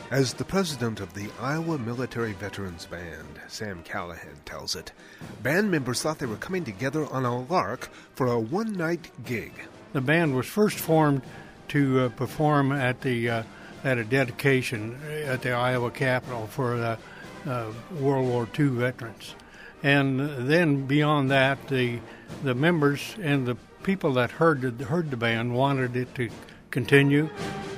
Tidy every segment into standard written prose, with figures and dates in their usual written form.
As the president of the Iowa Military Veterans Band, Sam Callahan tells it, band members thought they were coming together on a lark for a one-night gig. The band was first formed to perform at a dedication at the Iowa Capitol for the World War II veterans. And then beyond that, the members and the people that heard the band wanted it to continue.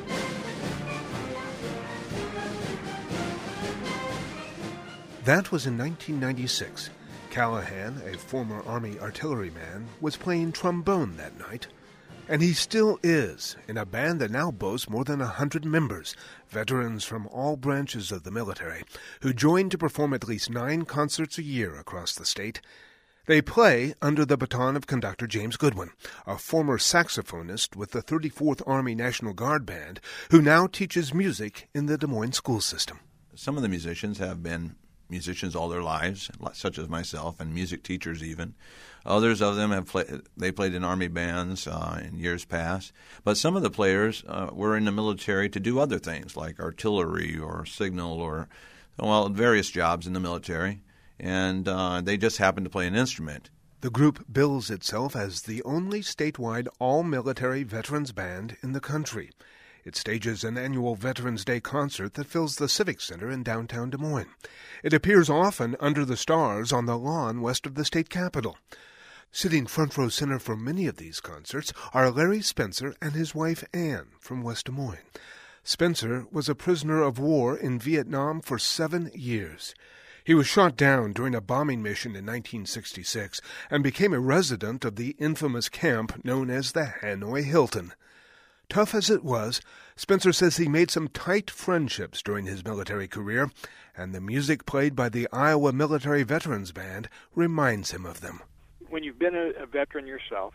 That was in 1996. Callahan, a former Army artilleryman, was playing trombone that night. And he still is, in a band that now boasts more than 100 members, veterans from all branches of the military, who join to perform at least 9 concerts a year across the state. They play under the baton of conductor James Goodwin, a former saxophonist with the 34th Army National Guard Band, who now teaches music in the Des Moines school system. Some of the musicians have been musicians all their lives, such as myself, and music teachers even. Others of them have played in Army bands in years past. But some of the players were in the military to do other things, like artillery or signal or, various jobs in the military. And they just happened to play an instrument. The group bills itself as the only statewide all-military veterans band in the country. It stages an annual Veterans Day concert that fills the Civic Center in downtown Des Moines. It appears often under the stars on the lawn west of the state capitol. Sitting front row center for many of these concerts are Larry Spencer and his wife Ann from West Des Moines. Spencer was a prisoner of war in Vietnam for 7 years. He was shot down during a bombing mission in 1966 and became a resident of the infamous camp known as the Hanoi Hilton. Tough as it was, Spencer says he made some tight friendships during his military career, and the music played by the Iowa Military Veterans Band reminds him of them. When you've been a veteran yourself,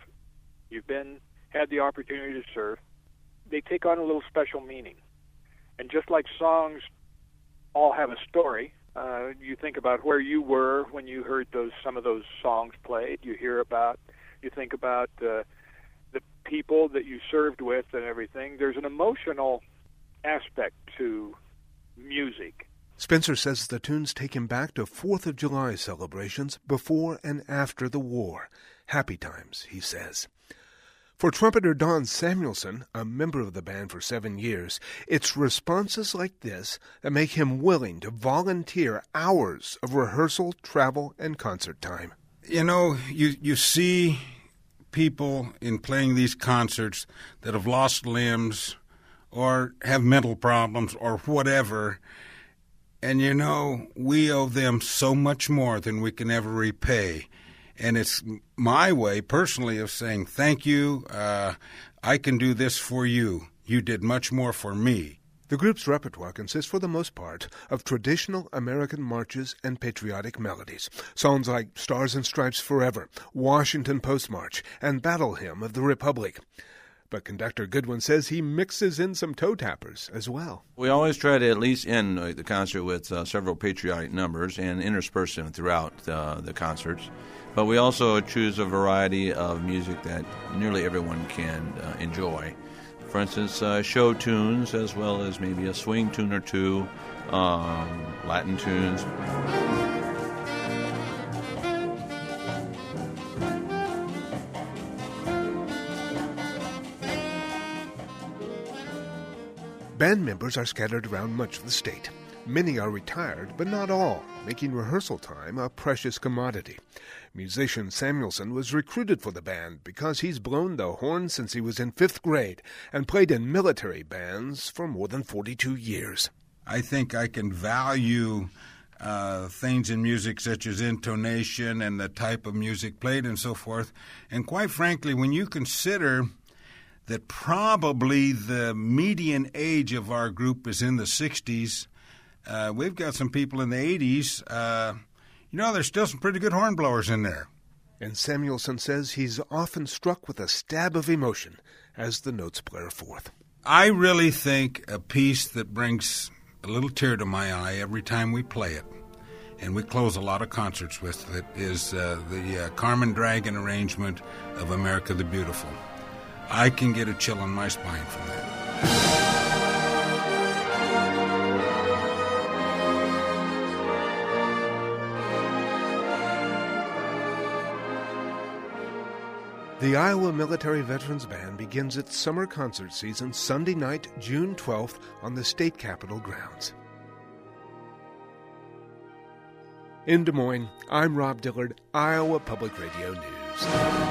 had the opportunity to serve, they take on a little special meaning. And just like songs all have a story, you think about where you were when you heard some of those songs played. You think about the people that you served with and everything. There's an emotional aspect to music. Spencer says the tunes take him back to 4th of July celebrations before and after the war. Happy times, he says. For trumpeter Don Samuelson, a member of the band for 7 years, it's responses like this that make him willing to volunteer hours of rehearsal, travel, and concert time. You know, you see people in playing these concerts that have lost limbs or have mental problems or whatever, and you know, we owe them so much more than we can ever repay. And it's my way, personally, of saying, thank you, I can do this for you. You did much more for me. The group's repertoire consists, for the most part, of traditional American marches and patriotic melodies. Songs like Stars and Stripes Forever, Washington Post March, and Battle Hymn of the Republic. But conductor Goodwin says he mixes in some toe tappers as well. We always try to at least end the concert with several patriotic numbers and intersperse them throughout the concerts. But we also choose a variety of music that nearly everyone can enjoy. For instance, show tunes as well as maybe a swing tune or two, Latin tunes. Band members are scattered around much of the state. Many are retired, but not all, making rehearsal time a precious commodity. Musician Samuelson was recruited for the band because he's blown the horn since he was in 5th grade and played in military bands for more than 42 years. I think I can value things in music such as intonation and the type of music played and so forth. And quite frankly, when you consider that probably the median age of our group is in the 60s, we've got some people in the 80s. There's still some pretty good hornblowers in there. And Samuelson says he's often struck with a stab of emotion as the notes blare forth. I really think a piece that brings a little tear to my eye every time we play it, and we close a lot of concerts with it, is the Carmen Dragon arrangement of America the Beautiful. I can get a chill on my spine from that. The Iowa Military Veterans Band begins its summer concert season Sunday night, June 12th on the state capitol grounds. In Des Moines, I'm Rob Dillard, Iowa Public Radio News.